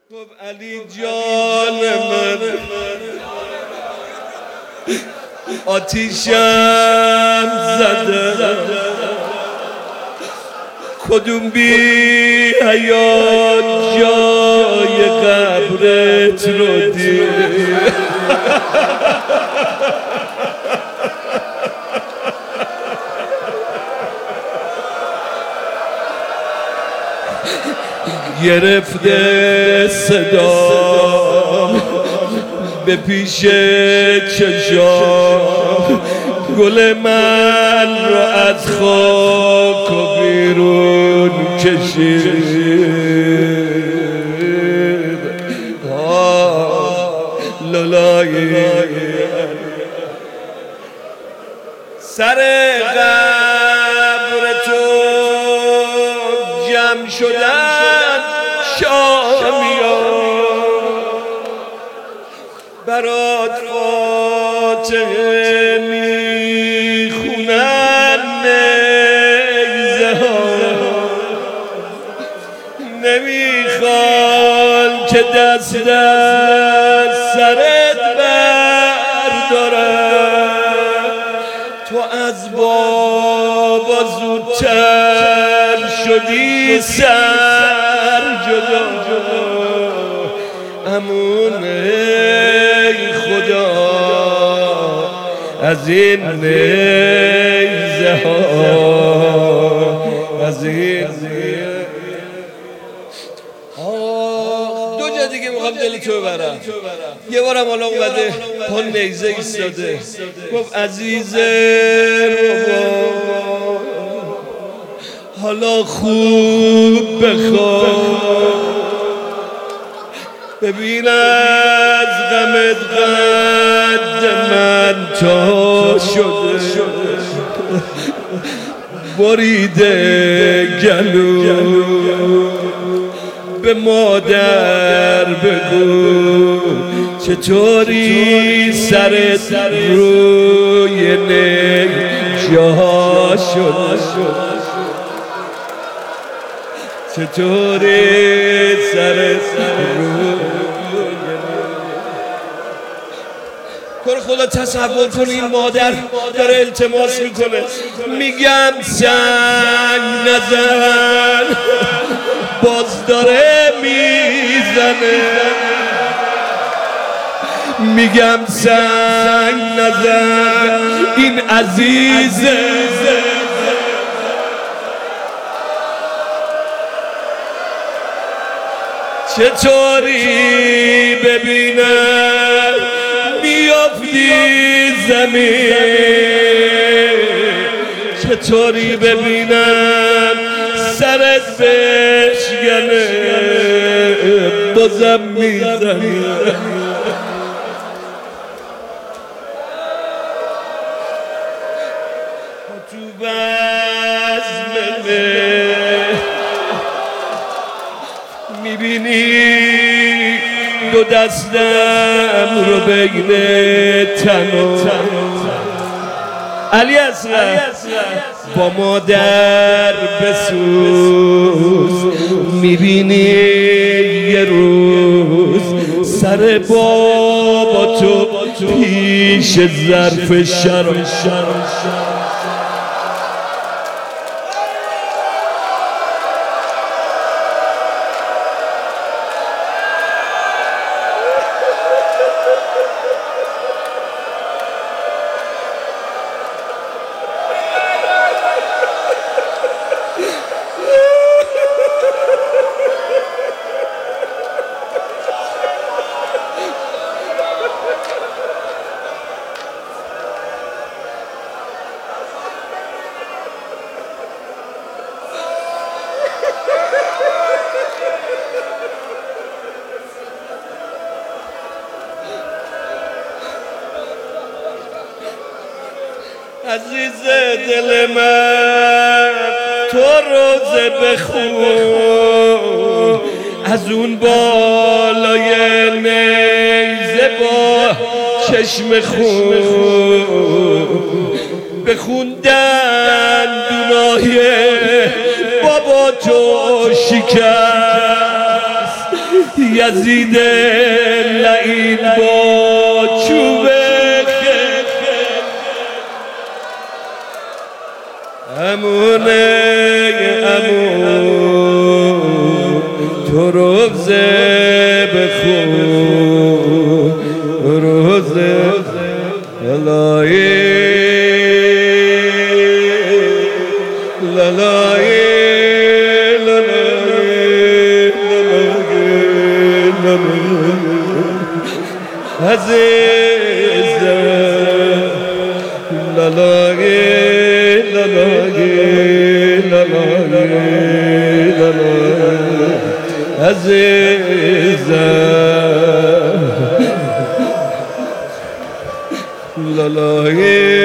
گفت علی جان من آتیشم زده، کدوم بی حیات جای قبرت رو دید. گرفته صدا به پیش چشام، گل من رو از خاک و بیرون کشید. لالای سر قبر تو جمع شدن شامیان، برات فاتحه میخونن نیزه ها، نمیخوان که دست از سرت بردارن. تو از بابا زودتر شدی سر جدا، امون ای خدا از این نیزه ها، از این دو جا دیگه میخوام دل تو ببرم. یه بارم حالا اومده پا نیزه ایستاده، گفت عزیز ربا حالا خوب بخواه، ببین از غمت قد من تا شده، بریده گلو به مادر بگو چطوری سرت روی نیجا شد، چطوری سرت روی کن. خدا تصور کن این مادر داره التماس میکنه، میگم سنگ نزن، باز داره میزنه، میگم سنگ نزن این عزیزه، چطوری ببینم میافتی زمین، چطوری ببینم سرت بشکنه بازم میزنی. تو بزمه میبینی دو دستم رو بین تن و علی اصغر با مادر بسوز، میبینی یه روز سر بابا تو پیش ظرف شر عزیز دل من تو روزه بخون، از اون بالای نیزه با چشم خون بخوندن دونای بابا تو شکست، یزید لعین با چوبه امونه تو روزه بخون روزه لالایی لالایی عزیزه لالایی لالایی لالایی لالایی عزیزه لالایی